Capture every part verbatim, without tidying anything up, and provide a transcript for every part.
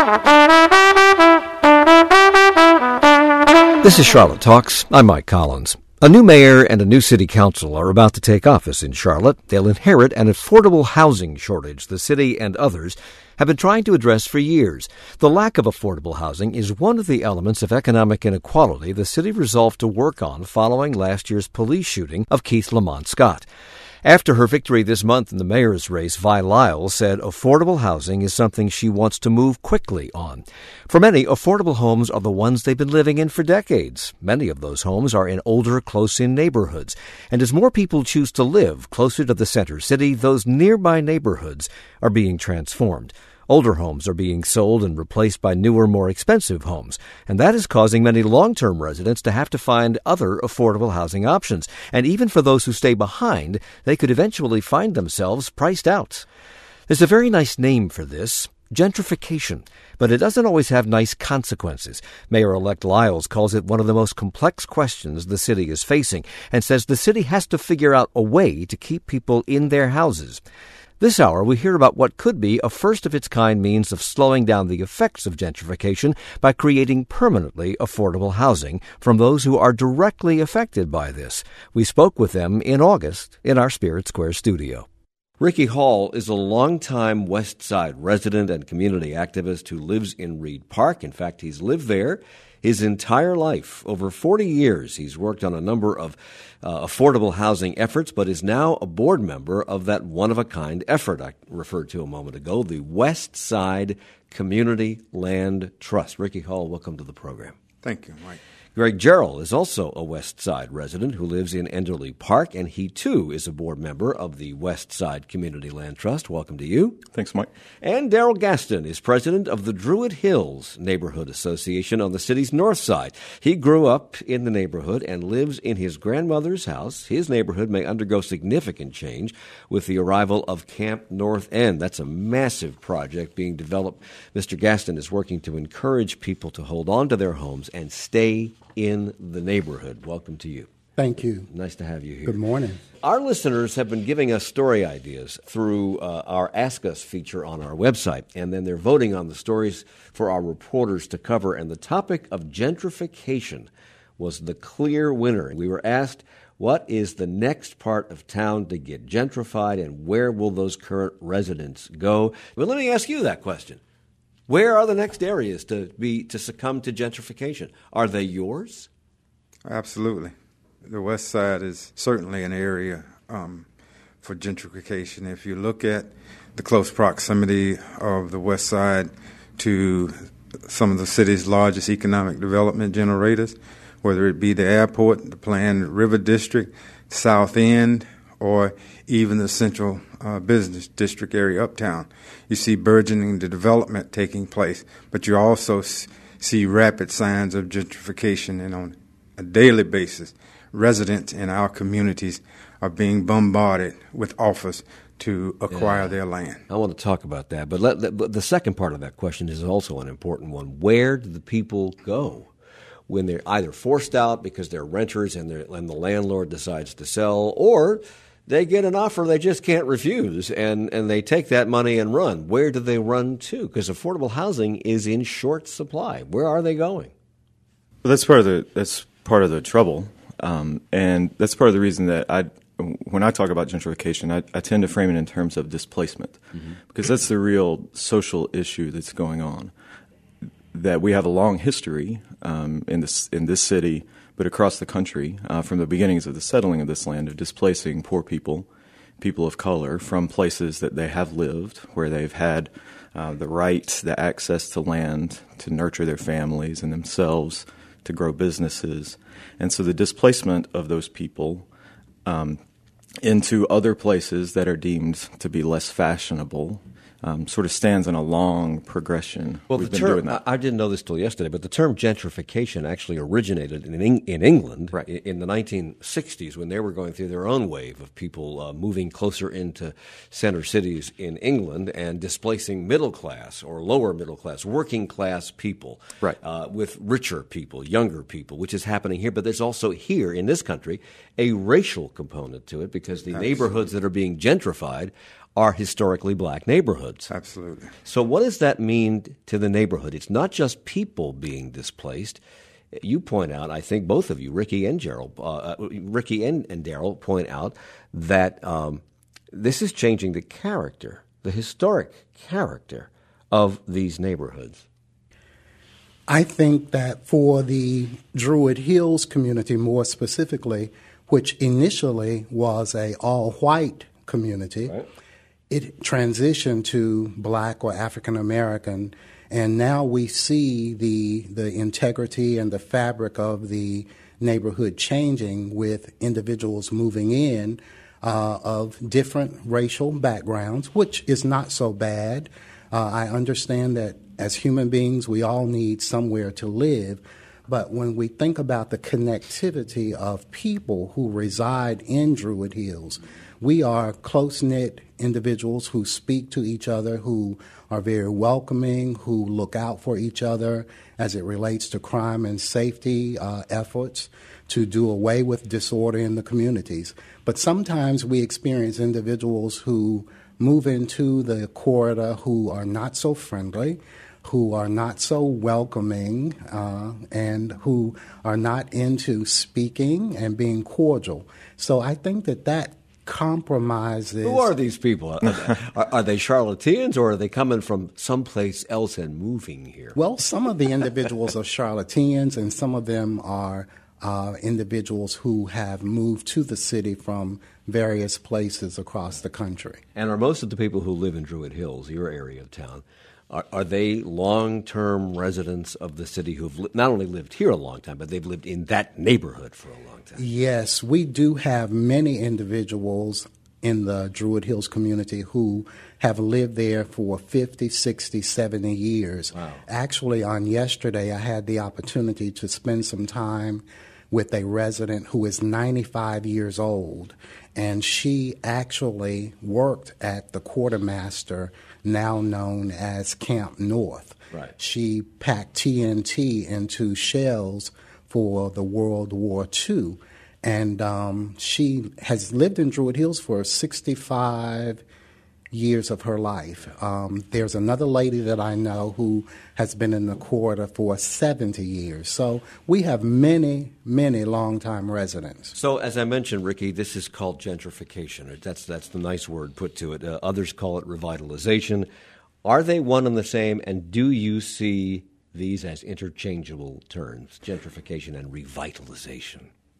This is Charlotte Talks. I'm Mike Collins. A new mayor and a new city council are about to take office in Charlotte. They'll inherit an affordable housing shortage the city and others have been trying to address for years. The lack of affordable housing is one of the elements of economic inequality the city resolved to work on following last year's police shooting of Keith Lamont Scott. After her victory this month in the mayor's race, Vi Lyle said affordable housing is something she wants to move quickly on. For many, affordable homes are the ones they've been living in for decades. Many of those homes are in older, close-in neighborhoods. And as more people choose to live closer to the center city, those nearby neighborhoods are being transformed. Older homes are being sold and replaced by newer, more expensive homes, and that is causing many long-term residents to have to find other affordable housing options. And even for those who stay behind, they could eventually find themselves priced out. There's a very nice name for this, gentrification, but it doesn't always have nice consequences. Mayor-elect Lyles calls it one of the most complex questions the city is facing and says the city has to figure out a way to keep people in their houses. This hour, we hear about what could be a first-of-its-kind means of slowing down the effects of gentrification by creating permanently affordable housing from those who are directly affected by this. We spoke with them in August in our Spirit Square studio. Ricky Hall is a longtime West Side resident and community activist who lives in Reed Park. In fact, he's lived there his entire life. Over forty years, he's worked on a number of uh, affordable housing efforts, but is now a board member of that one-of-a-kind effort I referred to a moment ago, the West Side Community Land Trust. Ricky Hall, welcome to the program. Thank you, Mike. Greg Jarrell is also a West Side resident who lives in Enderley Park, and he, too, is a board member of the West Side Community Land Trust. Welcome to you. Thanks, Mike. And Daryl Gaston is president of the Druid Hills Neighborhood Association on the city's north side. He grew up in the neighborhood and lives in his grandmother's house. His neighborhood may undergo significant change with the arrival of Camp North End. That's a massive project being developed. Mister Gaston is working to encourage people to hold on to their homes and stay in the neighborhood. Welcome to you. Thank you. Nice to have you here. Good morning. Our listeners have been giving us story ideas through uh, our Ask Us feature on our website, and then they're voting on the stories for our reporters to cover, and the topic of gentrification was the clear winner. We were asked, what is the next part of town to get gentrified, and where will those current residents go? Well, let me ask you that question. Where are the next areas to be to succumb to gentrification? Are they yours? Absolutely. The West Side is certainly an area um, for gentrification. If you look at the close proximity of the West Side to some of the city's largest economic development generators, whether it be the airport, the planned River District, South End, or even the central uh, business district area uptown. You see burgeoning the development taking place, but you also s- see rapid signs of gentrification, and on a daily basis, residents in our communities are being bombarded with offers to acquire yeah. their land. I want to talk about that, but, let, let, but the second part of that question is also an important one. Where do the people go when they're either forced out because they're renters and, they're, and the landlord decides to sell, or they get an offer they just can't refuse, and, and they take that money and run? Where do they run to? Because affordable housing is in short supply. Where are they going? Well, that's part of the that's part of the trouble, um, and that's part of the reason that I, when I talk about gentrification, I, I tend to frame it in terms of displacement, mm-hmm. because that's the real social issue that's going on. That we have a long history um, in this in this city, but across the country, uh, from the beginnings of the settling of this land, of displacing poor people, people of color, from places that they have lived, where they've had uh, the right, the access to land, to nurture their families and themselves, to grow businesses. And so the displacement of those people um, into other places that are deemed to be less fashionable Um, sort of stands in a long progression. Well, We've the been term, doing that. I didn't know this till yesterday, but the term gentrification actually originated in Eng- in England right. in, in the nineteen sixties when they were going through their own wave of people uh, moving closer into center cities in England and displacing middle class or lower middle class, working class people right. uh, with richer people, younger people, which is happening here. But there's also here in this country a racial component to it because the Absolutely. neighborhoods that are being gentrified are historically black neighborhoods. Absolutely. So what does that mean to the neighborhood? It's not just people being displaced. You point out, I think both of you, Ricky and Gerald, uh, Ricky and, and Daryl point out that um, this is changing the character, the historic character of these neighborhoods. I think that for the Druid Hills community more specifically, which initially was a all-white community, right, it transitioned to black or African American, and now we see the the integrity and the fabric of the neighborhood changing with individuals moving in uh, of different racial backgrounds, which is not so bad. Uh, I understand that as human beings, we all need somewhere to live. But when we think about the connectivity of people who reside in Druid Hills, we are close-knit individuals who speak to each other, who are very welcoming, who look out for each other as it relates to crime and safety uh, efforts to do away with disorder in the communities. But sometimes we experience individuals who move into the corridor who are not so friendly, who are not so welcoming, uh, and who are not into speaking and being cordial. So I think that that compromises. Who are these people? Are they, are, are they charlatans, or are they coming from someplace else and moving here? Well, some of the individuals are charlatans, and some of them are uh, individuals who have moved to the city from various places across the country. And are most of the people who live in Druid Hills, your area of town, Are, are they long-term residents of the city who've li- not only lived here a long time, but they've lived in that neighborhood for a long time? Yes, we do have many individuals in the Druid Hills community who have lived there for fifty, sixty, seventy years. Wow. Actually, on yesterday, I had the opportunity to spend some time with a resident who is ninety-five years old, and she actually worked at the quartermaster, now known as Camp North. Right. She packed T N T into shells for the World War Two, and um, she has lived in Druid Hills for sixty-five years of her life. Um, there's another lady that I know who has been in the corridor for seventy years. So we have many, many longtime residents. So as I mentioned, Ricky, this is called gentrification. That's that's the nice word put to it. Uh, others call it revitalization. Are they one and the same, and do you see these as interchangeable terms, gentrification and revitalization?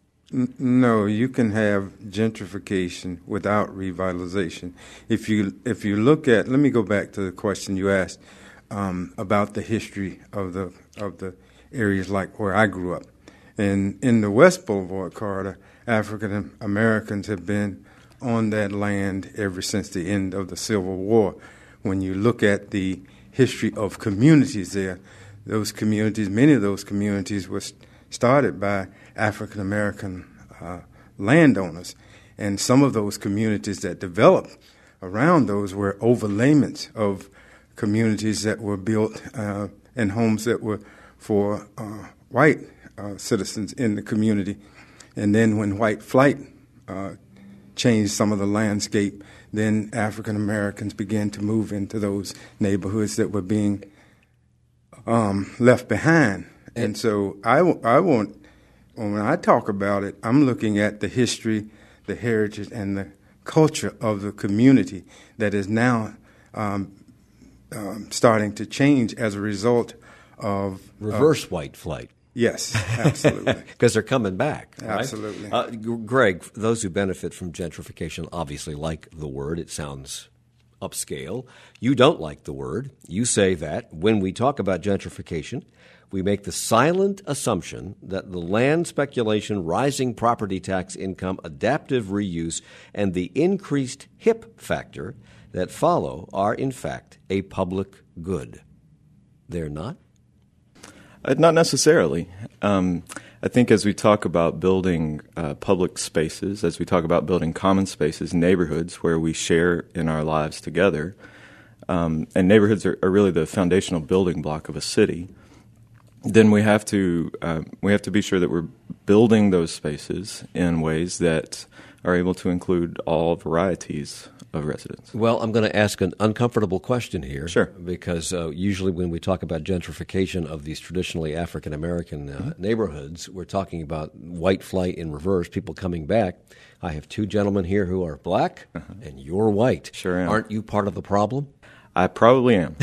No, you can have gentrification without revitalization. If you if you look at, let me go back to the question you asked um, about the history of the of the areas like where I grew up. And in the West Boulevard corridor, African Americans have been on that land ever since the end of the Civil War. When you look at the history of communities there, those communities, many of those communities were started by African American uh, landowners, and some of those communities that developed around those were overlayments of communities that were built uh, and homes that were for uh, white uh, citizens in the community. And then when white flight uh, changed some of the landscape, then African Americans began to move into those neighborhoods that were being um, left behind. And so I, I want, when I talk about it, I'm looking at the history, the heritage, and the culture of the community that is now um, um, starting to change as a result of reverse uh, white flight. Yes, absolutely. Because they're coming back. Right? Absolutely. Uh, Greg, those who benefit from gentrification obviously like the word. It sounds upscale. You don't like the word. You say that when we talk about gentrification, we make the silent assumption that the land speculation, rising property tax income, adaptive reuse, and the increased hip factor that follow are, in fact, a public good. They're not? Uh, not necessarily. Um, I think as we talk about building uh, public spaces, as we talk about building common spaces, neighborhoods where we share in our lives together, um, and neighborhoods are, are really the foundational building block of a city, then we have to uh, we have to be sure that we're building those spaces in ways that are able to include all varieties of residents. Well, I'm going to ask an uncomfortable question here. Sure. Because uh, usually when we talk about gentrification of these traditionally African-American uh, mm-hmm. neighborhoods, we're talking about white flight in reverse, people coming back. I have two gentlemen here who are black, uh-huh. and you're white. Sure am. Aren't you part of the problem? I probably am.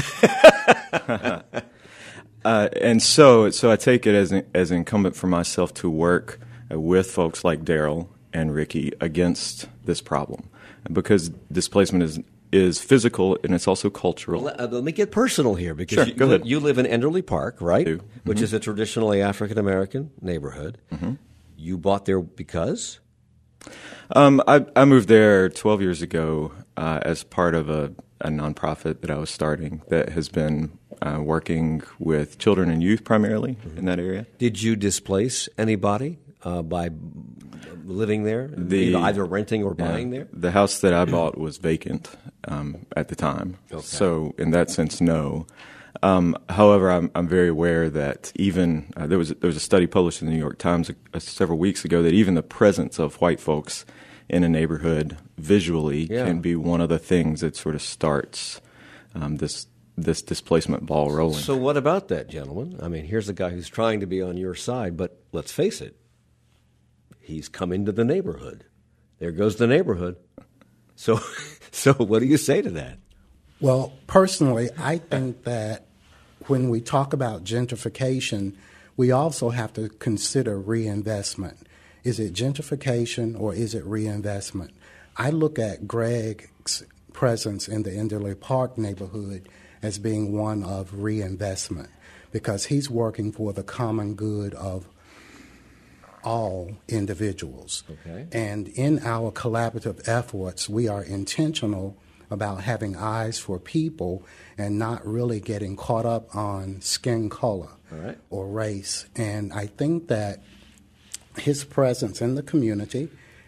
uh, and so so I take it as, an, as incumbent for myself to work uh, with folks like Daryl and Ricky against this problem. Because displacement is is physical and it's also cultural. Well, let, uh, let me get personal here because sure, you, go ahead. you live in Enderley Park, right? I do. Which Mm-hmm. is a traditionally African-American neighborhood. Mm-hmm. You bought there because? Um, I, I moved there twelve years ago uh, as part of a, a nonprofit that I was starting that has been uh, working with children and youth primarily mm-hmm. in that area. Did you displace anybody uh, by living there, the, you know, either renting or buying yeah, there? The house that I bought was vacant um, at the time. Okay. So in that sense, no. Um, however, I'm, I'm very aware that even uh, there was there was a study published in the New York Times uh, several weeks ago that even the presence of white folks in a neighborhood visually yeah. can be one of the things that sort of starts um, this this displacement ball rolling. So what about that, gentlemen? I mean, here's a guy who's trying to be on your side, but let's face it, he's come into the neighborhood. There goes the neighborhood. So, so what do you say to that? Well, personally, I think that when we talk about gentrification, we also have to consider reinvestment. Is it gentrification or is it reinvestment? I look at Greg's presence in the Enderley Park neighborhood as being one of reinvestment because he's working for the common good of all individuals. Okay. And in our collaborative efforts, we are intentional about having eyes for people and not really getting caught up on skin color All right. or race. And I think that his presence in the community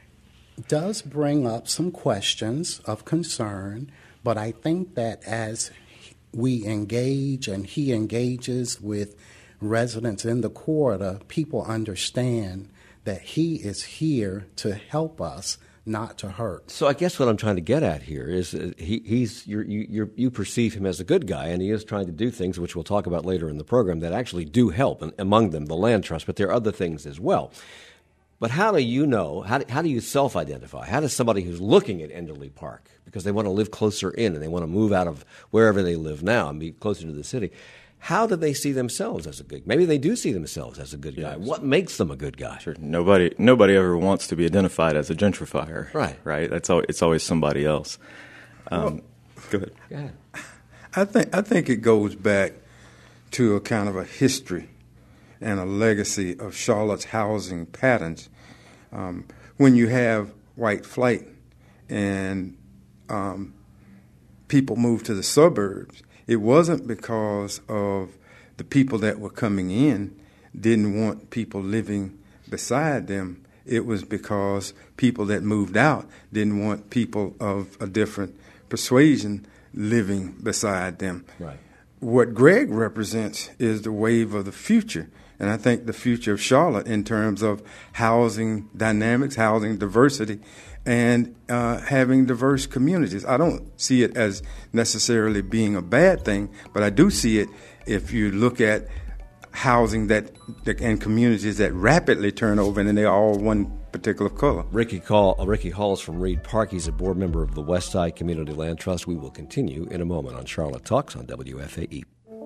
does bring up some questions of concern, but I think that as we engage and he engages with residents in the corridor, people understand that he is here to help us, not to hurt. So I guess what I'm trying to get at here is uh, he, he's you're, you you're, you perceive him as a good guy, and he is trying to do things, which we'll talk about later in the program, that actually do help, and among them the land trust, but there are other things as well. But how do you know, how do, how do you self-identify? How does somebody who's looking at Enderley Park, because they want to live closer in and they want to move out of wherever they live now and be closer to the city, how do they see themselves as a good guy? Maybe they do see themselves as a good guy. Yes. What makes them a good guy? Sure. Nobody nobody ever wants to be identified as a gentrifier. Right. Right? That's al- It's always somebody else. Um, Well, go ahead. Go ahead. I think I think it goes back to a kind of a history and a legacy of Charlotte's housing patterns. Um, when you have white flight and um, people move to the suburbs, it wasn't because of the people that were coming in didn't want people living beside them. It was because people that moved out didn't want people of a different persuasion living beside them. Right. What Greg represents is the wave of the future. And I think the future of Charlotte in terms of housing dynamics, housing diversity, and uh, having diverse communities. I don't see it as necessarily being a bad thing, but I do see it if you look at housing that and communities that rapidly turn over and they're all one particular color. Ricky, Call, uh, Ricky Halls from Reed Park. He's a board member of the West Side Community Land Trust. We will continue in a moment on Charlotte Talks on W F A E.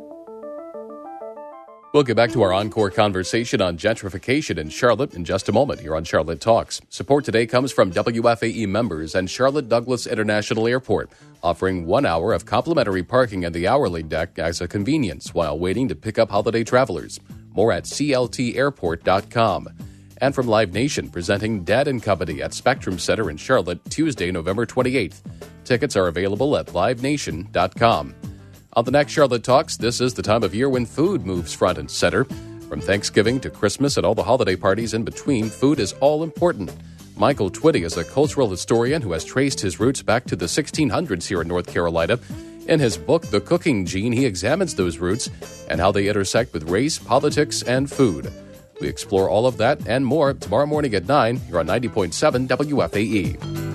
We'll get back to our encore conversation on gentrification in Charlotte in just a moment here on Charlotte Talks. Support today comes from W F A E members and Charlotte Douglas International Airport, offering one hour of complimentary parking at the hourly deck as a convenience while waiting to pick up holiday travelers. More at C L T airport dot com. And from Live Nation, presenting Dad and Company at Spectrum Center in Charlotte, Tuesday, November twenty-eighth. Tickets are available at live nation dot com. On the next Charlotte Talks, this is the time of year when food moves front and center. From Thanksgiving to Christmas and all the holiday parties in between, food is all important. Michael Twitty is a cultural historian who has traced his roots back to the sixteen hundreds here in North Carolina. In his book, The Cooking Gene, he examines those roots and how they intersect with race, politics, and food. We explore all of that and more tomorrow morning at nine here on ninety point seven W F A E.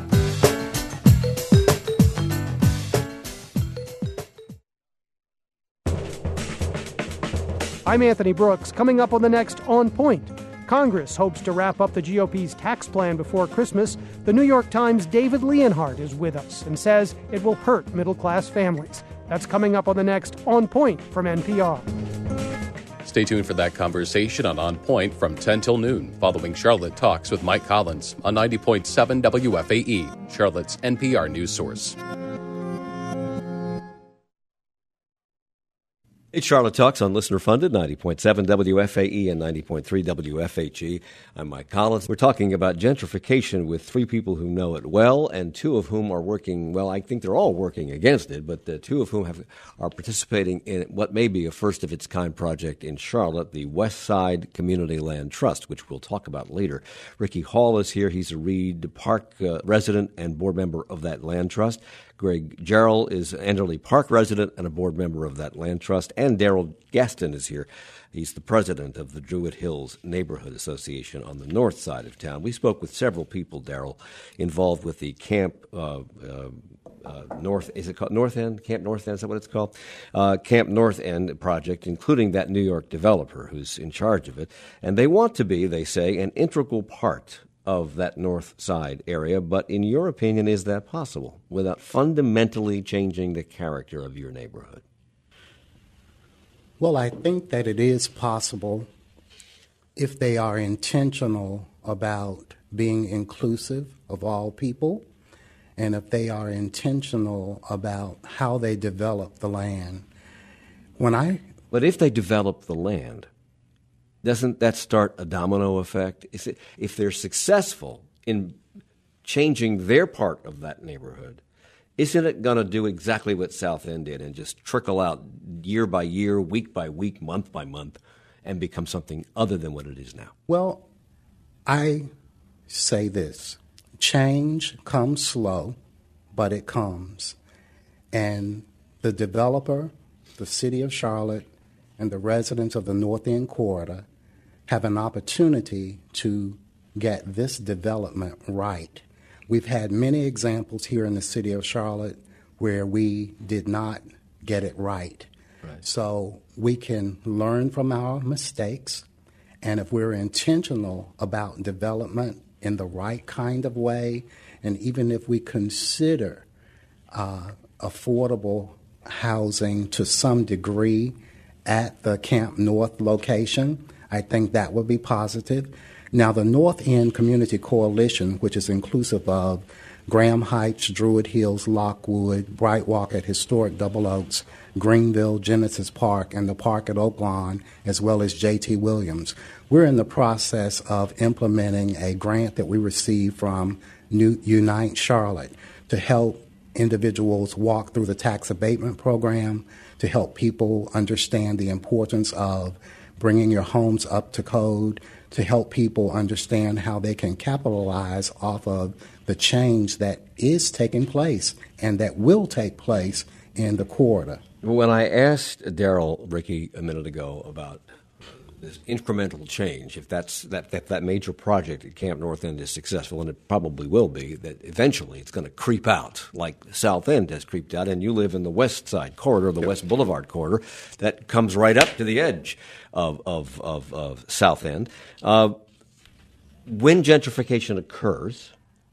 I'm Anthony Brooks. Coming up on the next On Point, Congress hopes to wrap up the G O P's tax plan before Christmas. The New York Times' David Leonhardt is with us and says it will hurt middle-class families. That's coming up on the next On Point from N P R. Stay tuned for that conversation on On Point from ten till noon, following Charlotte Talks with Mike Collins on ninety point seven W F A E, Charlotte's N P R news source. It's Charlotte Talks on Listener Funded, ninety point seven W F A E and ninety point three W F H E. I'm Mike Collins. We're talking about gentrification with three people who know it well, and two of whom are working, well, I think they're all working against it, but the two of whom have, are participating in what may be a first-of-its-kind project in Charlotte, the West Side Community Land Trust, which we'll talk about later. Ricky Hall is here. He's a Reed Park uh, resident and board member of that land trust. Greg Jarrell is Enderley Park resident and a board member of that land trust. And Daryl Gaston is here. He's the president of the Druid Hills Neighborhood Association on the north side of town. We spoke with several people, Daryl, involved with the Camp uh, uh, uh, North, is it called North End? Camp North End, is that what it's called? Uh, Camp North End project, including that New York developer who's in charge of it. And they want to be, they say, an integral part of that north side area, but in your opinion, is that possible without fundamentally changing the character of your neighborhood? Well, I think that it is possible if they are intentional about being inclusive of all people, and if they are intentional about how they develop the land. When I But if they develop the land, doesn't that start a domino effect? Is it, if they're successful in changing their part of that neighborhood, isn't it going to do exactly what South End did and just trickle out year by year, week by week, month by month, and become something other than what it is now? Well, I say this. Change comes slow, but it comes. And the developer, the city of Charlotte, and the residents of the North End corridor have an opportunity to get this development right. We've had many examples here in the city of Charlotte where we did not get it right. Right. So we can learn from our mistakes, and if we're intentional about development in the right kind of way, and even if we consider uh, affordable housing to some degree at the Camp North location, I think that would be positive. Now, the North End Community Coalition, which is inclusive of Graham Heights, Druid Hills, Lockwood, Bright Walk at Historic Double Oaks, Greenville, Genesis Park, and the park at Oak Lawn, as well as J T Williams. We're in the process of implementing a grant that we received from New Unite Charlotte to help individuals walk through the tax abatement program, to help people understand the importance of bringing your homes up to code, to help people understand how they can capitalize off of the change that is taking place and that will take place in the corridor. When I asked Daryl, Ricky, a minute ago about this incremental change, if that's that, that that major project at Camp North End is successful, and it probably will be, that eventually it's going to creep out like South End has creeped out, and you live in the West Side corridor, the yep. West Boulevard corridor, that comes right up to the edge of of, of, of South End. Uh, when gentrification occurs,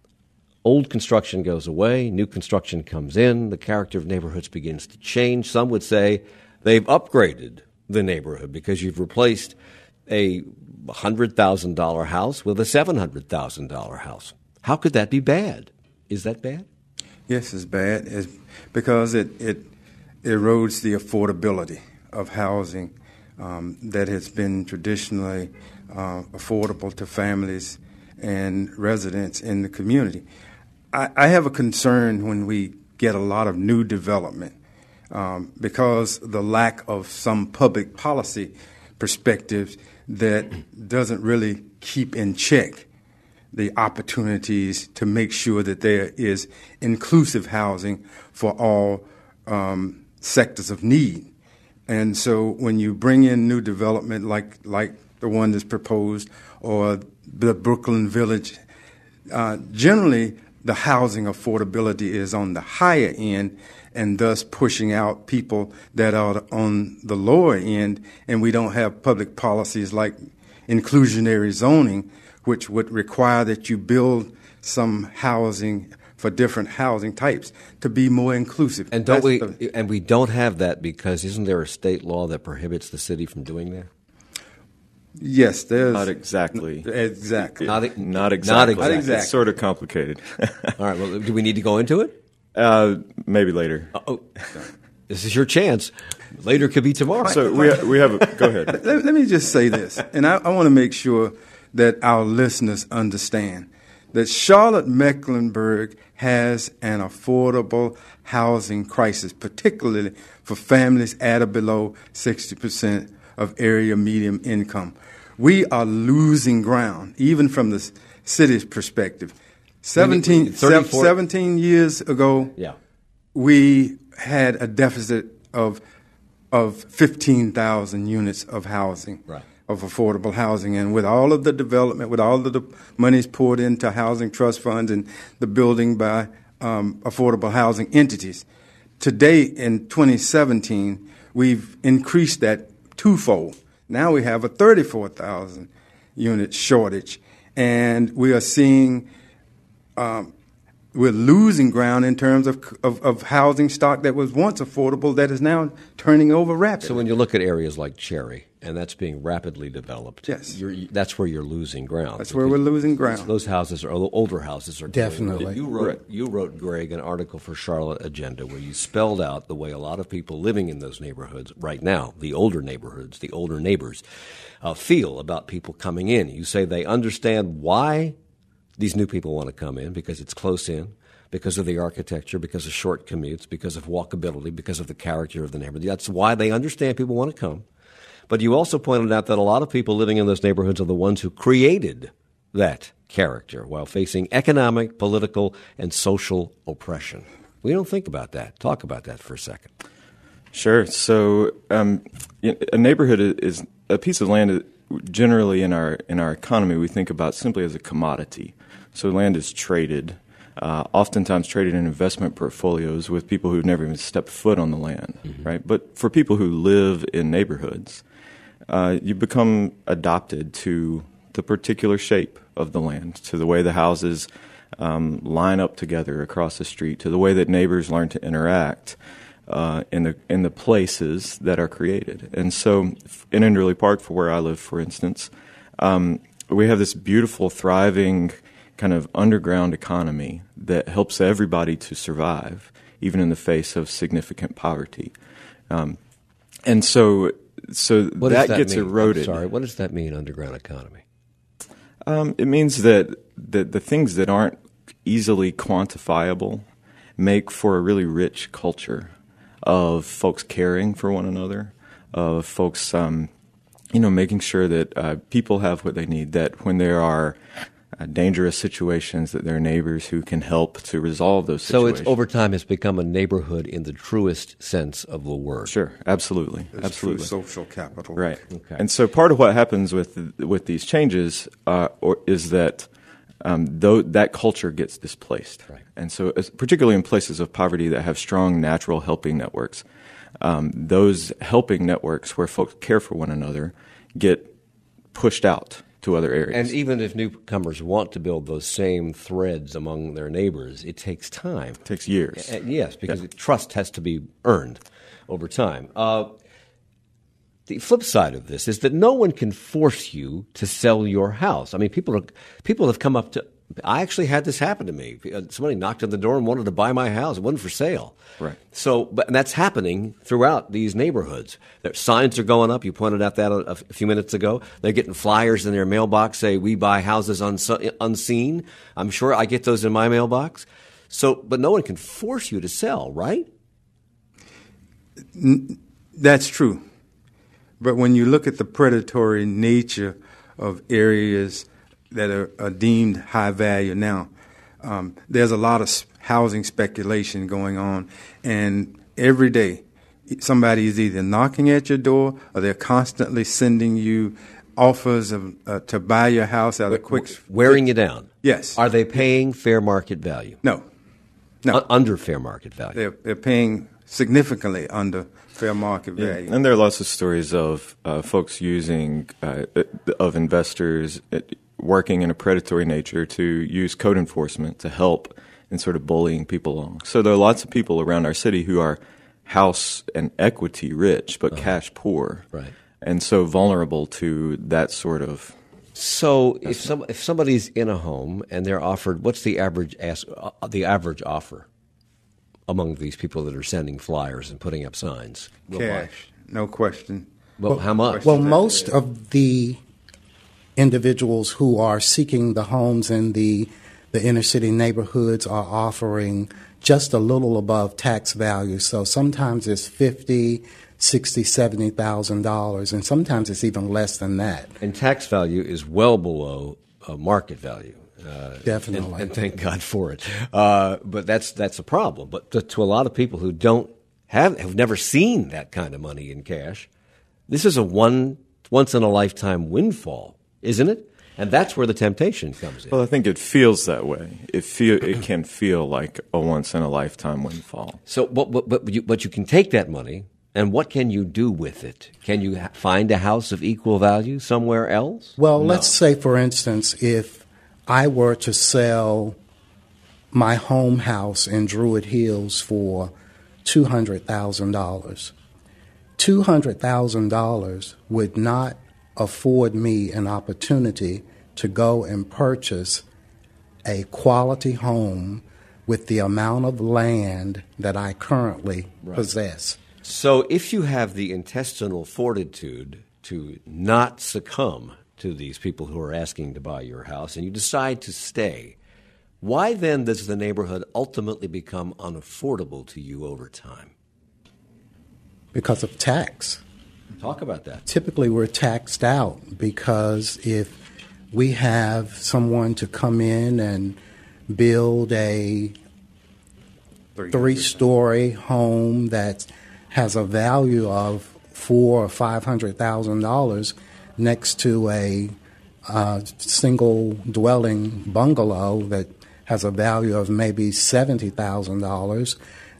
old construction goes away, new construction comes in, the character of neighborhoods begins to change. Some would say they've upgraded the neighborhood because you've replaced a one hundred thousand dollars house with a seven hundred thousand dollars house. How could that be bad? Is that bad? Yes, it's bad it's because it, it erodes the affordability of housing um, that has been traditionally uh, affordable to families and residents in the community. I, I have a concern when we get a lot of new development um, because the lack of some public policy perspectives that doesn't really keep in check the opportunities to make sure that there is inclusive housing for all um, sectors of need. And so when you bring in new development like like the one that's proposed, or the Brooklyn Village. Uh, generally, the housing affordability is on the higher end, and thus pushing out people that are on the lower end, and we don't have public policies like inclusionary zoning, which would require that you build some housing for different housing types to be more inclusive. And don't That's we? the, and we don't have that because isn't there a state law that prohibits the city from doing that? Yes, there's Not exactly. exactly. Not, Not not exactly. exactly. exactly. It's sort of complicated. All right. Well, do we need to go into it? uh, maybe later. Oh, this is your chance. Later could be tomorrow. So we ha- we have. A, go ahead. Let, let me just say this, and I, I want to make sure that our listeners understand that Charlotte-Mecklenburg has an affordable housing crisis, particularly for families at or below sixty percent of area median income. We are losing ground, even from the city's perspective. seventeen, thirty-four seventeen years ago, yeah. we had a deficit of of fifteen thousand units of housing, Right. of affordable housing. And with all of the development, with all of the monies poured into housing trust funds and the building by um, affordable housing entities, today in twenty seventeen, we've increased that twofold. Now we have a thirty-four thousand unit shortage, and we are seeing um, we're losing ground in terms of, of of housing stock that was once affordable that is now turning over rapidly. So when you look at areas like Cherry, and that's being rapidly developed, Yes. you're, that's where you're losing ground. That's where we're losing ground. Those houses are older houses are doing- Definitely. You wrote, you wrote, Greg, an article for Charlotte Agenda where you spelled out the way a lot of people living in those neighborhoods right now, the older neighborhoods, the older neighbors, uh, feel about people coming in. You say they understand why these new people want to come in because it's close in, because of the architecture, because of short commutes, because of walkability, because of the character of the neighborhood. That's why they understand people want to come. But you also pointed out that a lot of people living in those neighborhoods are the ones who created that character while facing economic, political, and social oppression. We don't think about that. Talk about that for a second. Sure. So um, a neighborhood is a piece of land. Generally, in our in our economy, we think about simply as a commodity. So land is traded, uh, oftentimes traded in investment portfolios with people who've never even stepped foot on the land, mm-hmm. right? But for people who live in neighborhoods, uh, you become adopted to the particular shape of the land, to the way the houses um, line up together across the street, to the way that neighbors learn to interact uh, in the in the places that are created. And so, in Enderley Park, for where I live, for instance, um, we have this beautiful, thriving kind of underground economy that helps everybody to survive, even in the face of significant poverty. Um, and so, so What that, does that gets mean? eroded. I'm sorry, what does that mean, underground economy? Um, it means that, that the things that aren't easily quantifiable make for a really rich culture of folks caring for one another, of folks, um, you know, making sure that uh, people have what they need, that when there are uh, dangerous situations, that there are neighbors who can help to resolve those So situations. it's over time has become a neighborhood in the truest sense of the word. Sure, absolutely, It's absolutely. true social capital. Right. Okay. And so part of what happens with with these changes uh, or, is that um, though that culture gets displaced. Right. And so as- particularly in places of poverty that have strong natural helping networks, um, those helping networks where folks care for one another get pushed out to other areas. And even if newcomers want to build those same threads among their neighbors, it takes time. it takes years. Uh, yes, because Yeah. trust has to be earned over time. Uh, the flip side of this is that no one can force you to sell your house. I mean, people are, people have come up to. I actually had this happen to me. Uh, Somebody knocked on the door and wanted to buy my house. It wasn't for sale. Right. So, but and that's happening throughout these neighborhoods. Their signs are going up. You pointed out that a, a few minutes ago. They're getting flyers in their mailbox say, "We buy houses unsu- unseen." I'm sure I get those in my mailbox. So, but no one can force you to sell, right? That's true. But when you look at the predatory nature of areas that are, are deemed high value now, um, there's a lot of s- housing speculation going on. And every day, somebody is either knocking at your door or they're constantly sending you offers of, uh, to buy your house at a quick wearing you down. Yes. Are they paying fair market value? No, no, U- under fair market value. They're, they're paying significantly under fair market value. Yeah. And there are lots of stories of uh, folks using uh, of investors working in a predatory nature to use code enforcement to help in sort of bullying people along. So there are lots of people around our city who are house and equity rich, but uh-huh. cash poor. Right. And so vulnerable to that sort of. So if some if somebody's in a home and they're offered, what's the average ask, uh, the average offer among these people that are sending flyers and putting up signs? We'll Cash, buy. No question. Well, how much? Well, most of the individuals who are seeking the homes in the the inner city neighborhoods are offering just a little above tax value. So sometimes it's fifty. Sixty, seventy thousand dollars, and sometimes it's even less than that. And tax value is well below uh, market value. Uh, Definitely, and, and thank God for it. Uh, but that's that's a problem. But to, to a lot of people who don't have have never seen that kind of money in cash, this is a one once in a lifetime windfall, isn't it? And that's where the temptation comes in. Well, I think it feels that way. It feel it can feel like a once in a lifetime windfall. So, but but but you, but you can take that money. And what can you do with it? Can you ha- find a house of equal value somewhere else? Well, no. Let's say, for instance, if I were to sell my home house in Druid Hills for two hundred thousand dollars, two hundred thousand dollars would not afford me an opportunity to go and purchase a quality home with the amount of land that I currently right. possess. So if you have the intestinal fortitude to not succumb to these people who are asking to buy your house and you decide to stay, why then does the neighborhood ultimately become unaffordable to you over time? Because of tax. Talk about that. Typically we're taxed out because if we have someone to come in and build a three-story home that's has a value of four or five hundred thousand dollars next to a uh, single dwelling bungalow that has a value of maybe seventy thousand dollars,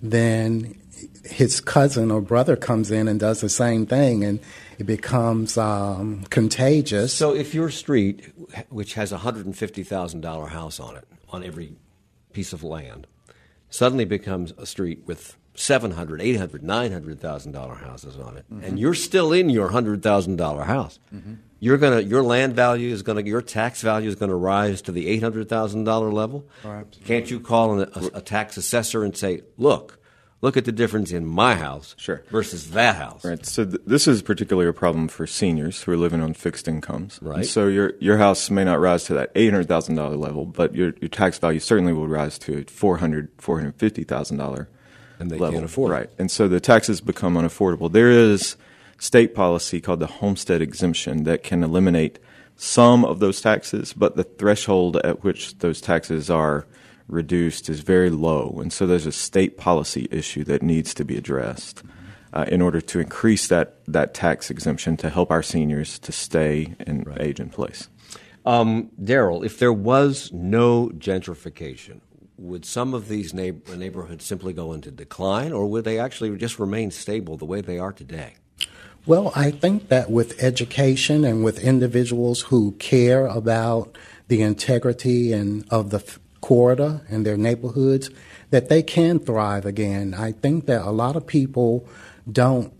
then his cousin or brother comes in and does the same thing, and it becomes um, contagious. So if your street, which has a one hundred fifty thousand dollars house on it, on every piece of land, suddenly becomes a street with seven hundred thousand dollars, eight hundred thousand dollars, nine hundred thousand dollars houses on it, mm-hmm. and you're still in your one hundred thousand dollars house, mm-hmm. you're gonna your land value is gonna your tax value is gonna rise to the eight hundred thousand dollars level. Oh, can't you call an, a, a tax assessor and say, look, look at the difference in my house sure. versus that house? Right. So th- this is particularly a problem for seniors who are living on fixed incomes. Right. And so your your house may not rise to that eight hundred thousand dollars level, but your your tax value certainly will rise to four hundred thousand dollars, four hundred fifty thousand dollars. And they level. can't afford right. it. And so the taxes become unaffordable. There is state policy called the homestead exemption that can eliminate some of those taxes, but the threshold at which those taxes are reduced is very low. And so there's a state policy issue that needs to be addressed uh, in order to increase that, that tax exemption to help our seniors to stay and right. age in place. Um, Daryl, if there was no gentrification, would some of these neighbor- neighborhoods simply go into decline, or would they actually just remain stable the way they are today? Well, I think that with education and with individuals who care about the integrity and of the f- corridor and their neighborhoods, that they can thrive again. I think that a lot of people don't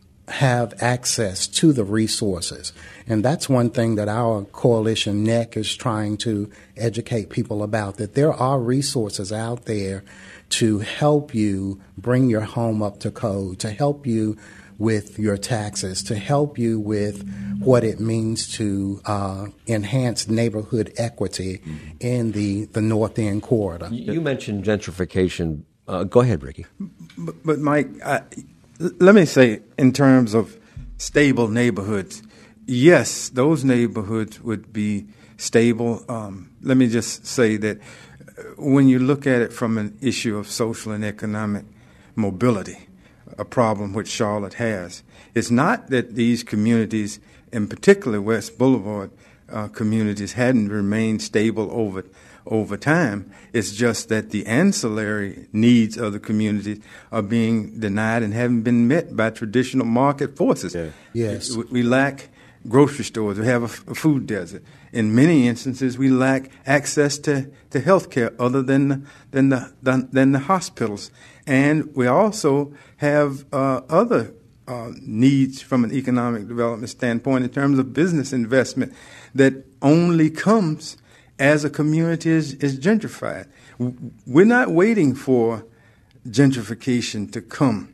have access to the resources. And that's one thing that our coalition, N E C, is trying to educate people about, that there are resources out there to help you bring your home up to code, to help you with your taxes, to help you with what it means to uh, enhance neighborhood equity mm-hmm. in the, the North End corridor. You, you mentioned gentrification. Uh, go ahead, Ricky. But, but Mike, I, let me say, in terms of stable neighborhoods, yes, those neighborhoods would be stable. Um, let me just say that when you look at it from an issue of social and economic mobility, a problem which Charlotte has, it's not that these communities in particular West Boulevard uh, communities, hadn't remained stable over over time. It's just that the ancillary needs of the community are being denied and haven't been met by traditional market forces. Yeah. Yes. We, we lack grocery stores. We have a, a food desert. In many instances, we lack access to, to health care other than, than, the, than, than the hospitals. And we also have uh, other uh, needs from an economic development standpoint in terms of business investment that only comes as a community is, is gentrified. We're not waiting for gentrification to come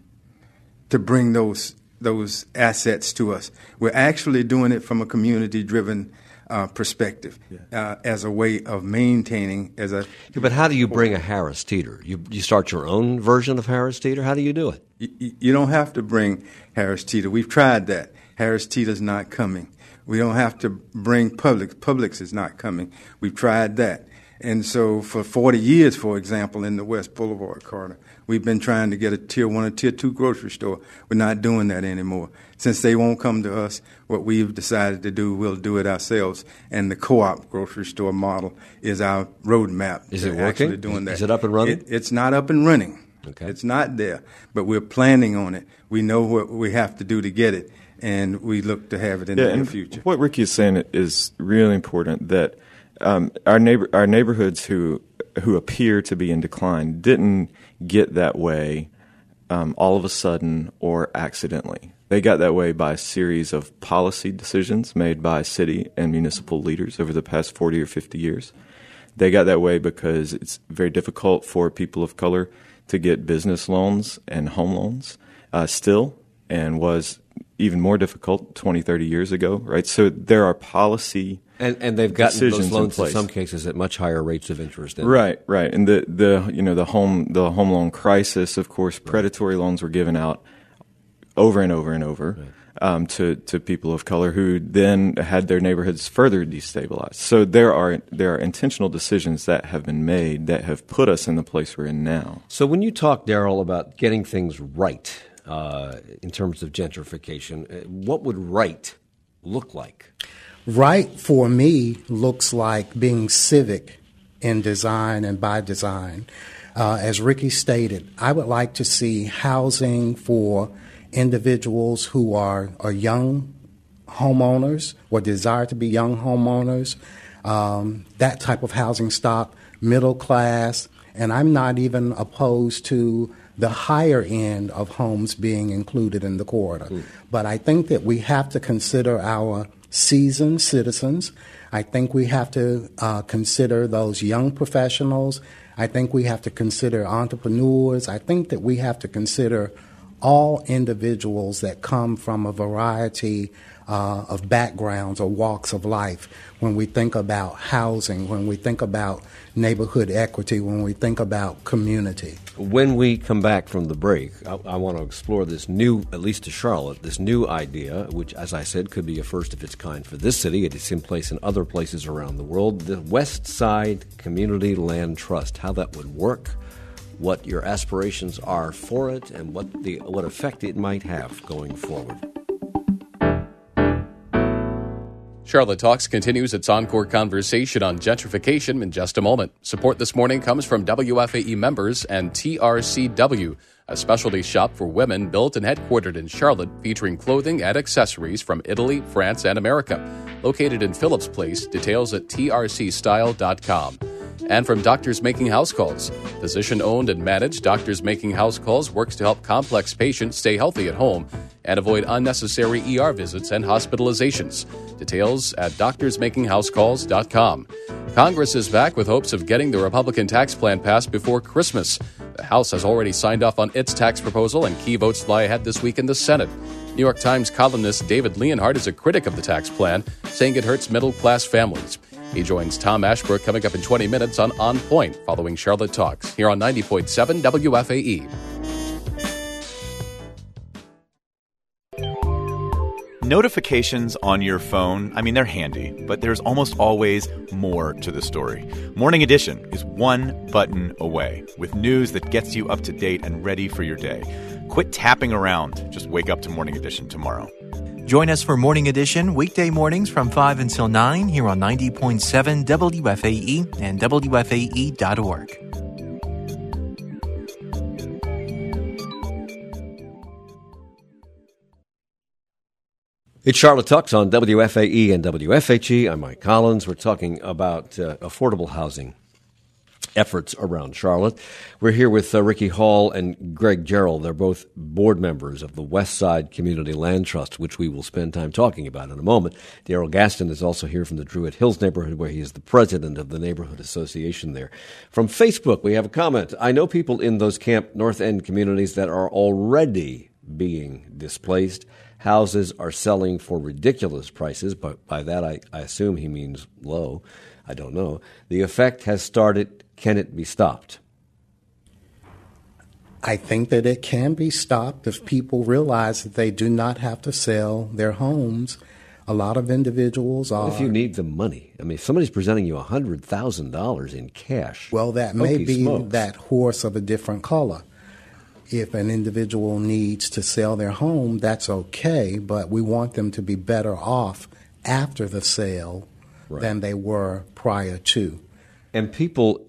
to bring those those assets to us. We're actually doing it from a community-driven uh, perspective uh, as a way of maintaining as a. Yeah, but how do you bring a Harris Teeter? You you start your own version of Harris Teeter? How do you do it? You, you don't have to bring Harris Teeter. We've tried that. Harris Teeter's not coming. We don't have to bring Publix. Publix is not coming. We've tried that. And so for forty years, for example, in the West Boulevard corridor, we've been trying to get a tier one or tier two grocery store. We're not doing that anymore. Since they won't come to us, what we've decided to do, we'll do it ourselves. And the co-op grocery store model is our roadmap. Is it working? Actually doing that. Is it up and running? It, it's not up and running. Okay. It's not there, but we're planning on it. We know what we have to do to get it, and we look to have it in yeah, the near and future. What Ricky is saying is really important, that um, our neighbor, our neighborhoods who who appear to be in decline didn't get that way um, all of a sudden or accidentally. They got that way by a series of policy decisions made by city and municipal leaders over the past forty or fifty years. They got that way because it's very difficult for people of color to get business loans and home loans uh, still, and was even more difficult twenty, thirty years ago, right? So there are policy And, and they've gotten decisions those loans in in, place. some cases at much higher rates of interest. Right, right. And the, the you know the home the home loan crisis, of course, predatory loans were given out over and over and over right. um, to to people of color who then had their neighborhoods further destabilized. So there are there are intentional decisions that have been made that have put us in the place we're in now. So when you talk, Darrell, about getting things right uh, in terms of gentrification, uh, what would right look like? Right, for me, looks like being civic in design and by design. Uh, as Ricky stated, I would like to see housing for individuals who are, are young homeowners or desire to be young homeowners, um, that type of housing stock, middle class, and I'm not even opposed to the higher end of homes being included in the corridor. Mm. But I think that we have to consider our seasoned citizens. I think we have to uh, consider those young professionals. I think we have to consider entrepreneurs. I think that we have to consider all individuals that come from a variety uh, of backgrounds or walks of life when we think about housing, when we think about neighborhood equity, when we think about community. When we come back from the break, I, I want to explore this new, at least to Charlotte, this new idea, which, as I said, could be a first of its kind for this city. It is in place in other places around the world. The West Side Community Land Trust, how that would work, what your aspirations are for it, and what the what effect it might have going forward. Charlotte Talks continues its encore conversation on gentrification in just a moment. Support this morning comes from W F A E members and T R C W, a specialty shop for women built and headquartered in Charlotte, featuring clothing and accessories from Italy, France, and America. Located in Phillips Place, details at T R C style dot com. And from Doctors Making House Calls. Physician-owned and managed, Doctors Making House Calls works to help complex patients stay healthy at home and avoid unnecessary E R visits and hospitalizations. Details at doctors making house calls dot com. Congress is back with hopes of getting the Republican tax plan passed before Christmas. The House has already signed off on its tax proposal, and key votes lie ahead this week in the Senate. New York Times columnist David Leonhardt is a critic of the tax plan, saying it hurts middle-class families. He joins Tom Ashbrook coming up in twenty minutes on On Point, following Charlotte Talks, here on ninety point seven W F A E. Notifications on your phone, I mean, they're handy, but there's almost always more to the story. Morning Edition is one button away, with news that gets you up to date and ready for your day. Quit tapping around. Just wake up to Morning Edition tomorrow. Join us for Morning Edition weekday mornings from five until nine here on ninety point seven W F A E and W F A E dot org. It's Charlotte Talks on W F A E and W F H E. I'm Mike Collins. We're talking about uh, affordable housing efforts around Charlotte. We're here with uh, Ricky Hall and Greg Gerald. They're both board members of the West Side Community Land Trust, which we will spend time talking about in a moment. Darrell Gaston is also here from the Druid Hills neighborhood, where he is the president of the neighborhood association there. From Facebook, we have a comment. I know people in those Camp North End communities that are already being displaced. Houses are selling for ridiculous prices, but by that I, I assume he means low. I don't know. The effect has started. Can it be stopped? I think that it can be stopped if people realize that they do not have to sell their homes. A lot of individuals are... What if you need the money? I mean, if somebody's presenting you one hundred thousand dollars in cash... Well, that may be smokes. that horse of a different color. If an individual needs to sell their home, that's okay, but we want them to be better off after the sale right. than they were prior to. And people,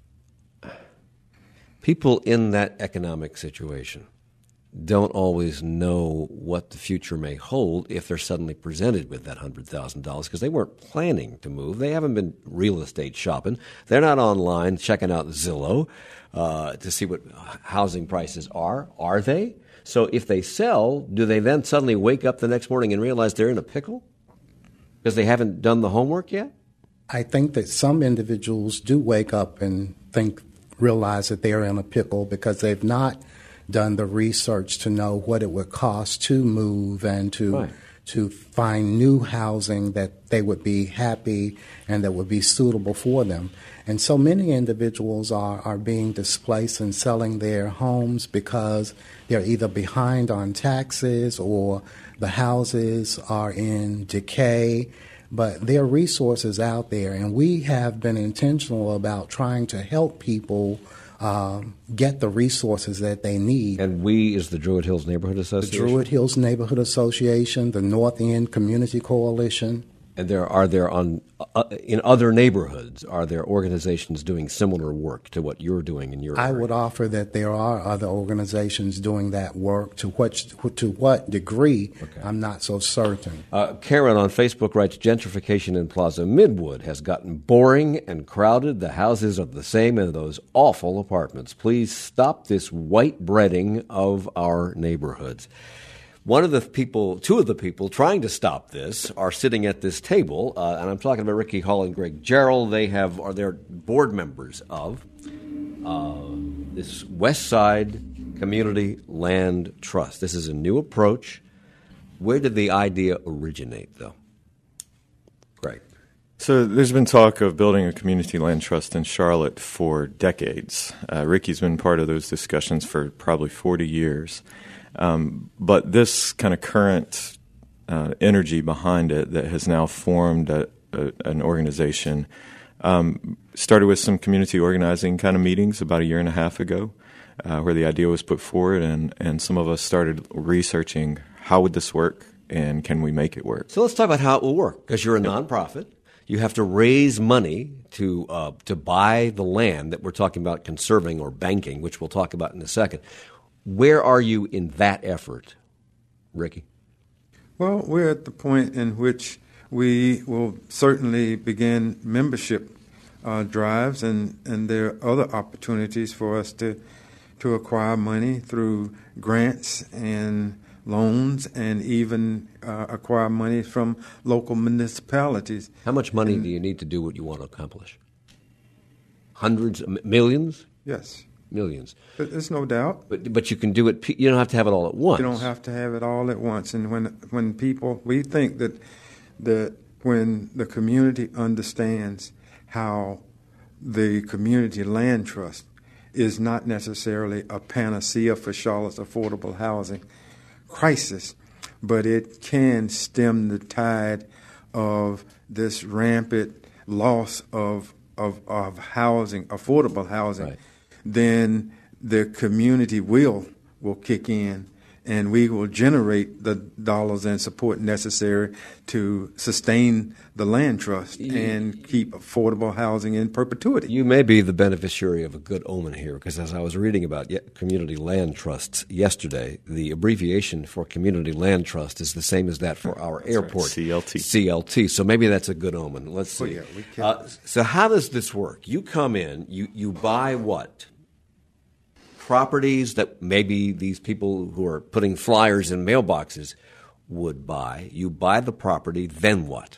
people in that economic situation don't always know what the future may hold if they're suddenly presented with that one hundred thousand dollars because they weren't planning to move. They haven't been real estate shopping. They're not online checking out Zillow uh, to see what housing prices are. Are they? So if they sell, do they then suddenly wake up the next morning and realize they're in a pickle because they haven't done the homework yet? I think that some individuals do wake up and think, realize that they're in a pickle because they've not done the research to know what it would cost to move and to right. to find new housing that they would be happy and that would be suitable for them. And so many individuals are, are being displaced and selling their homes because they're either behind on taxes or the houses are in decay. But there are resources out there, and we have been intentional about trying to help people Um, get the resources that they need. And we is the Druid Hills Neighborhood Association? The Druid Hills Neighborhood Association, the North End Community Coalition. And there are there on uh, in other neighborhoods, are there organizations doing similar work to what you're doing in your I area? would offer that there are other organizations doing that work. To what to what degree, okay. I'm not so certain. Uh, Karen on Facebook writes, gentrification in Plaza Midwood has gotten boring and crowded. The houses are the same in those awful apartments. Please stop this white breading of our neighborhoods. One of the people, two of the people trying to stop this are sitting at this table, uh, and I'm talking about Ricky Hall and Greg Gerald. They have are they're board members of uh, this West Side Community Land Trust. This is a new approach. Where did the idea originate, though? Greg. So there's been talk of building a community land trust in Charlotte for decades. Uh, Ricky's been part of those discussions for probably forty years. Um, but this kind of current uh, energy behind it that has now formed a, a, an organization um, started with some community organizing kind of meetings about a year and a half ago uh, where the idea was put forward, and, and some of us started researching how would this work and can we make it work. So let's talk about how it will work, because you're a nonprofit. You have to raise money to uh, to buy the land that we're talking about conserving or banking, which we'll talk about in a second. Where are you in that effort, Ricky? Well, we're at the point in which we will certainly begin membership uh, drives, and, and there are other opportunities for us to to acquire money through grants and loans, and even uh, acquire money from local municipalities. How much money and, do you need to do what you want to accomplish? Hundreds, millions? Yes. Millions. There's no doubt. But but you can do it. You don't have to have it all at once. You don't have to have it all at once. And when when people, we think that that when the community understands how the community land trust is not necessarily a panacea for Charlotte's affordable housing crisis, but it can stem the tide of this rampant loss of of, of housing, affordable housing. Right. Then the community will will kick in and we will generate the dollars and support necessary to sustain the land trust and keep affordable housing in perpetuity. You may be the beneficiary of a good omen here, because as I was reading about community land trusts yesterday, the abbreviation for community land trust is the same as that for our That's airport. Right. C L T. C L T. So maybe that's a good omen. Let's see. Well, yeah, we can. Uh, so how does this work? You come in, you, you buy what? Properties that maybe these people who are putting flyers in mailboxes would buy. You buy the property, then what?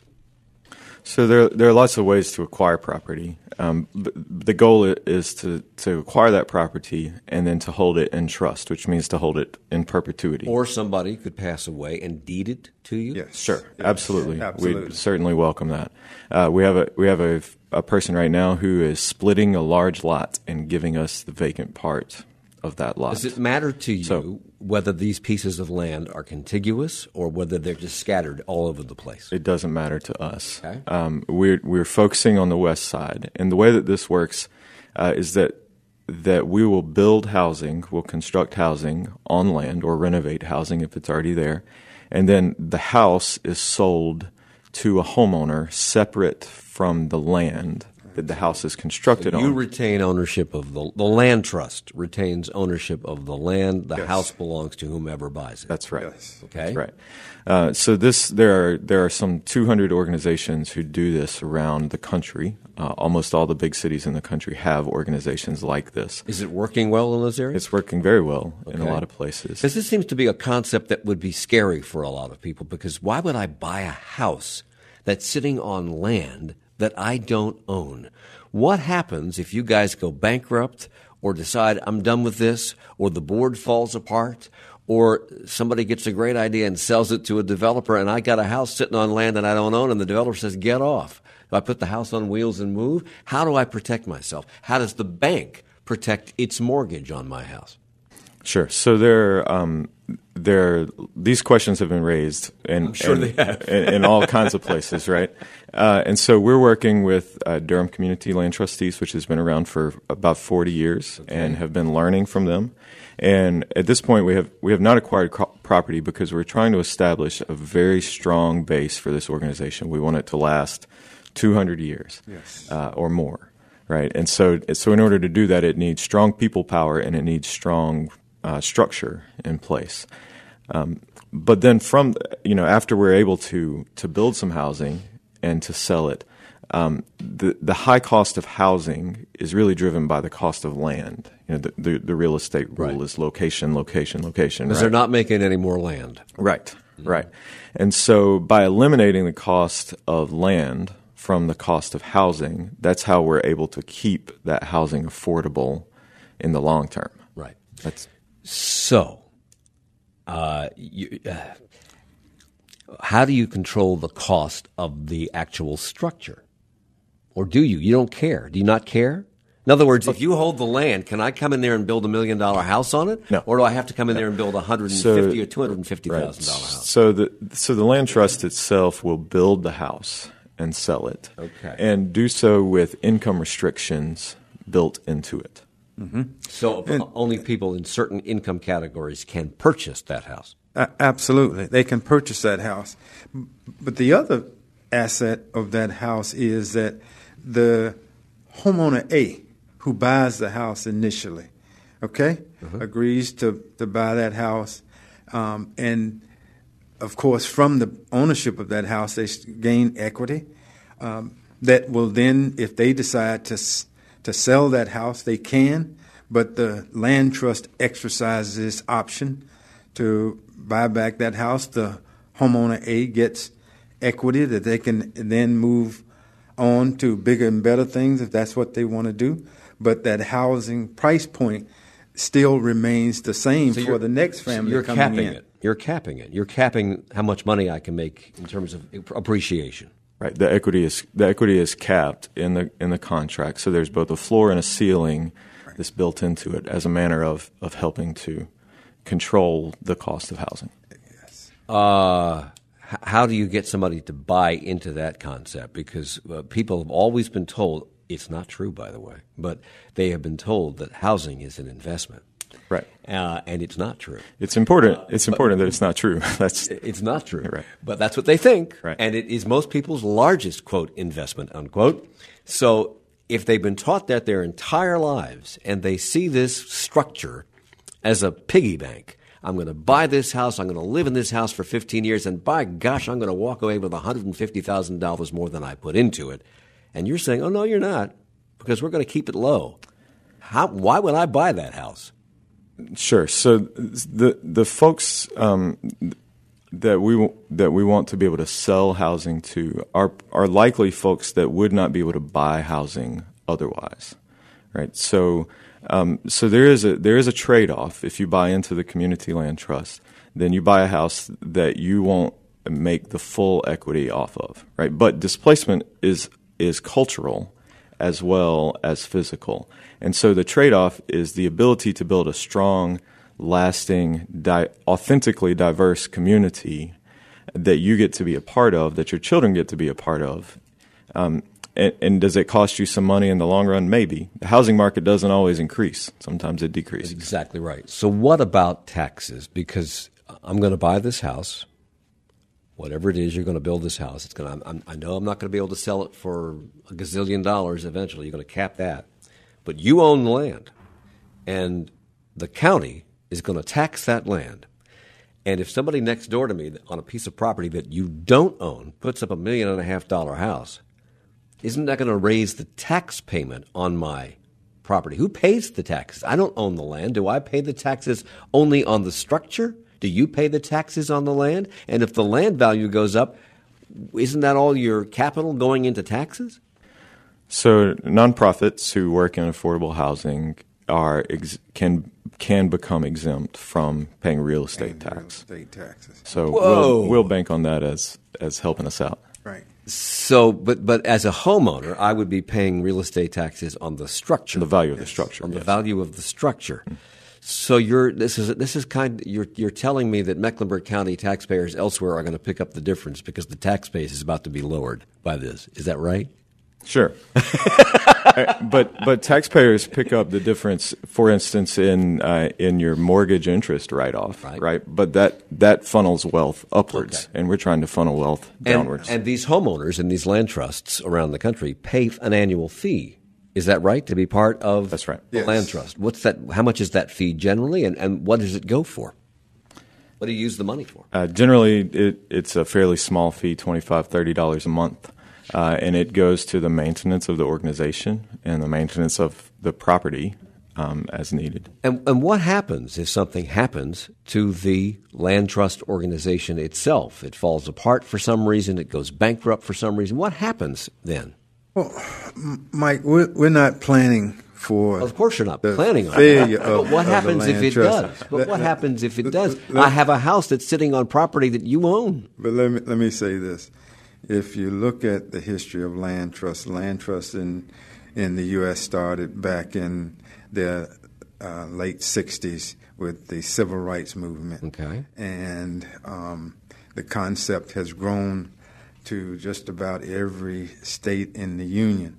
So there, there are lots of ways to acquire property. Um, the goal is to, to acquire that property and then to hold it in trust, which means to hold it in perpetuity. Or somebody could pass away and deed it to you? Yes. Sure, Yes. absolutely. Absolutely. We certainly welcome that. Uh, we have a we have a, a person right now who is splitting a large lot and giving us the vacant part of that lot. Does it matter to you So- whether these pieces of land are contiguous or whether they're just scattered all over the place? It doesn't matter to us. Okay. Um, we're we're focusing on the west side, and the way that this works uh, is that that we will build housing, we'll construct housing on land or renovate housing if it's already there, and then the house is sold to a homeowner separate from the land that the house is constructed You on. retain ownership of the the land trust retains ownership of the land. The Yes. house belongs to whomever buys it. That's right. Yes. That's Okay. right. Uh, so this there are there are some two hundred organizations who do this around the country. Uh, almost all the big cities in the country have organizations like this. Is it working well in those areas? It's working very well in a Okay. lot of places. Because this seems to be a concept that would be scary for a lot of people, because why would I buy a house that's sitting on land that I don't own? What happens if you guys go bankrupt or decide I'm done with this, or the board falls apart, or somebody gets a great idea and sells it to a developer and I got a house sitting on land that I don't own and the developer says, get off? Do I put the house on wheels and move? How do I protect myself? How does the bank protect its mortgage on my house? Sure. So there, um, there, these questions have been raised, in, I'm sure in, they have. in, in all kinds of places, right? Uh, and so we're working with uh, Durham Community Land Trustees, which has been around for about forty years, Okay. and have been learning from them. And at this point, we have we have not acquired cro- property because we're trying to establish a very strong base for this organization. We want it to last two hundred years Yes. uh, or more, right? And so, so in order to do that, it needs strong people power and it needs strong uh, structure in place. Um, but then, from you know, after we're able to to build some housing and to sell it, um, the the high cost of housing is really driven by the cost of land. You know, the the, the real estate rule Right. is location, location, location. Because right? they're not making any more land. Right, right. And so by eliminating the cost of land from the cost of housing, that's how we're able to keep that housing affordable in the long term. Right. That's So, uh, you, uh, how do you control the cost of the actual structure? Or do you? You don't care. Do you not care? In other words, if you hold the land, can I come in there and build a million dollar house on it? No. Or do I have to come in there and build a hundred and fifty or two hundred and fifty thousand dollar house? So the so the land trust itself will build the house and sell it, Okay. and do so with income restrictions built into it. So only people in certain income categories can purchase that house. A- absolutely. They can purchase that house. But the other asset of that house is that the homeowner A, who buys the house initially, okay, agrees to, to buy that house. Um, and, of course, from the ownership of that house, they s- gain equity. Um, that will then, if they decide to s- to sell that house, they can, but the land trust exercises this option to buy back that house. The homeowner A gets equity that they can then move on to bigger and better things if that's what they want to do. But that housing price point still remains the same So for you're- the next so family you're coming capping in. it. You're capping it. You're capping how much money I can make in terms of appreciation. Right. The equity is the equity is capped in the in the contract. So there's both a floor and a ceiling that's built into it as a manner of, of helping to control the cost of housing. Uh, h- how do you get somebody to buy into that concept? Because uh, people have always been told, it's not true, by the way, but they have been told that housing is an investment. Right. Uh, and it's not true. It's important. It's important that it's not true. That's It's not true. Right. But that's what they think. Right. And it is most people's largest, quote, investment, unquote. So if they've been taught that their entire lives and they see this structure as a piggy bank, I'm going to buy this house, I'm going to live in this house for fifteen years, and by gosh, I'm going to walk away with one hundred fifty thousand dollars more than I put into it. And you're saying, oh, no, you're not, because we're going to keep it low. How, why would I buy that house? Sure. So the the folks um, that we that we want to be able to sell housing to are are likely folks that would not be able to buy housing otherwise, right? So um, so there is a there is a trade-off. If you buy into the community land trust, then you buy a house that you won't make the full equity off of, right? But displacement is is cultural as well as physical. And so the trade-off is the ability to build a strong, lasting, di- authentically diverse community that you get to be a part of, that your children get to be a part of. Um, and, and does it cost you some money in the long run? Maybe. The housing market doesn't always increase. Sometimes it decreases. That's exactly right. So what about taxes? Because I'm going to buy this house. Whatever it is, you're going to build this house. It's going to. I'm, I know I'm not going to be able to sell it for a gazillion dollars eventually. You're going to cap that. But you own the land, and the county is going to tax that land. And if somebody next door to me on a piece of property that you don't own puts up a million and a half dollar house, isn't that going to raise the tax payment on my property? Who pays the taxes? I don't own the land. Do I pay the taxes only on the structure? Do you pay the taxes on the land? And if the land value goes up, isn't that all your capital going into taxes? So nonprofits who work in affordable housing are ex- can can become exempt from paying real estate And tax. real estate taxes. So Whoa. we'll, we'll bank on that as as helping us out. Right. So, but but as a homeowner, I would be paying real estate taxes on the structure, The value of the structure. on the yes. value of the structure. So you're this is this is kind you're you're telling me that Mecklenburg County taxpayers elsewhere are going to pick up the difference because the tax base is about to be lowered by this. Is that right? Sure. but but taxpayers pick up the difference, for instance, in uh, in your mortgage interest write-off, Right. right? But that, that funnels wealth upwards, Okay. and we're trying to funnel wealth And, downwards. and these homeowners in these land trusts around the country pay an annual fee. Is that right, to be part of That's right. the Yes. land trust? What's that? How much is that fee generally, and, and what does it go for? What do you use the money for? Uh, generally, it, it's a fairly small fee, twenty-five dollars, thirty dollars a month, uh, and it goes to the maintenance of the organization and the maintenance of the property um, as needed. And, and what happens if something happens to the land trust organization itself? It falls apart for some reason. It goes bankrupt for some reason. What happens then? Well, M- Mike, we're, we're not planning for. Of course, you're not the planning on it. failure But of- what of the happens if land it trust. does? But Let- what let- happens if it let- does? let- I have a house that's sitting on property that you own. But let me let me say this: if you look at the history of land trusts, land trusts in in the U S started back in the uh, late sixties with the civil rights movement. Okay. And um, the concept has grown to just about every state in the union.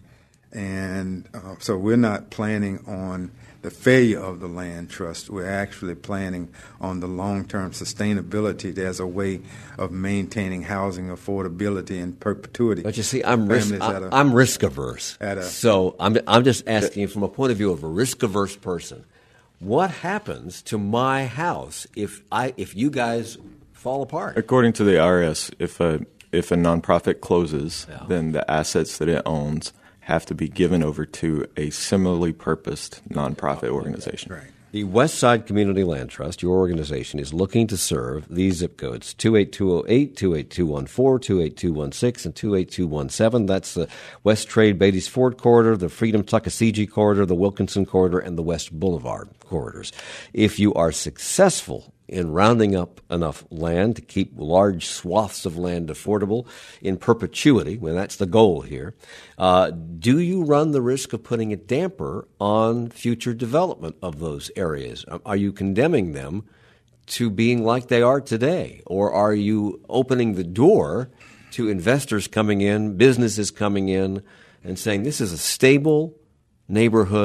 And uh, so we're not planning on the failure of the land trust. We're actually planning on the long-term sustainability as a way of maintaining housing affordability and perpetuity. But you see, I'm risk, Families at a- I'm risk averse. at a- So I'm I'm just asking you from a point of view of a risk averse person, what happens to my house if I if you guys fall apart? According to the I R S, if a if a nonprofit closes, Yeah. then the assets that it owns have to be given over to a similarly purposed nonprofit organization. Right. The West Side Community Land Trust, your organization, is looking to serve these zip codes: two eight two zero eight, two eight two one four, two eight two one six, and two eight two one seven. That's the West Trade Beatties Ford Corridor, the Freedom Tuckasegee Corridor, the Wilkinson Corridor, and the West Boulevard corridors. If you are successful in rounding up enough land to keep large swaths of land affordable in perpetuity, well, that's the goal here, uh, do you run the risk of putting a damper on future development of those areas? Are you condemning them to being like they are today? Or are you opening the door to investors coming in, businesses coming in, and saying this is a stable neighborhood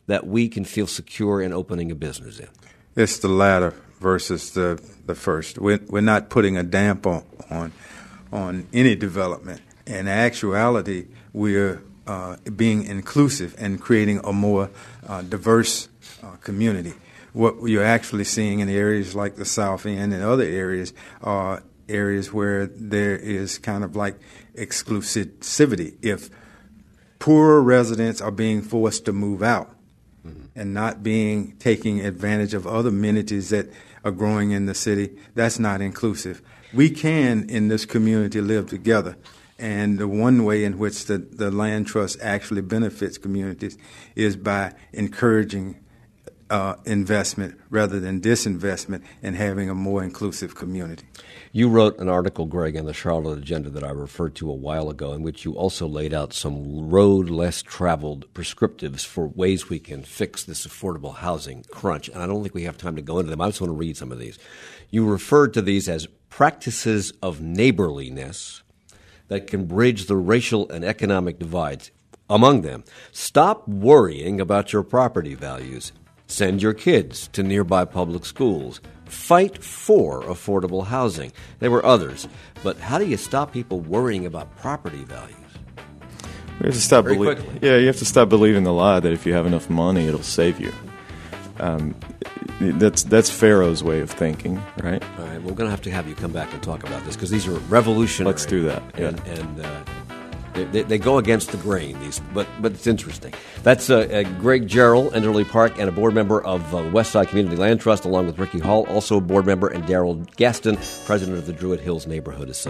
that we can feel secure in opening a business in? It's the latter versus the the first. We're, we're not putting a damper on on any development. In actuality, we're uh, being inclusive and creating a more uh, diverse uh, community. What you're actually seeing in areas like the South End and other areas are areas where there is kind of like exclusivity. If poorer residents are being forced to move out mm-hmm. and not being taking advantage of other amenities that are growing in the city, that's not inclusive. We can, in this community, live together. And the one way in which the, the land trust actually benefits communities is by encouraging uh, investment rather than disinvestment and having a more inclusive community. You wrote an article, Greg, in the Charlotte Agenda that I referred to a while ago, in which you also laid out some road less traveled prescriptives for ways we can fix this affordable housing crunch. And I don't think we have time to go into them. I just want to read some of these. You referred to these as practices of neighborliness that can bridge the racial and economic divides. Among them, stop worrying about your property values. Send your kids to nearby public schools. Fight for affordable housing. There were others. But how do you stop people worrying about property values? We have to stop Very belie- quickly. Yeah, you have to stop believing the lie that if you have enough money, it'll save you. Um, that's that's Pharaoh's way of thinking, right? All right, we're going to have to have you come back and talk about this because these are revolutionary. Let's do that. Yeah. And, and uh, they, they, they go against the grain, these, but but it's interesting. That's uh, uh, Greg Jarrell, Enderley Park, and a board member of uh, Westside Community Land Trust, along with Ricky Hall, also a board member, and Daryl Gaston, president of the Druid Hills Neighborhood Association.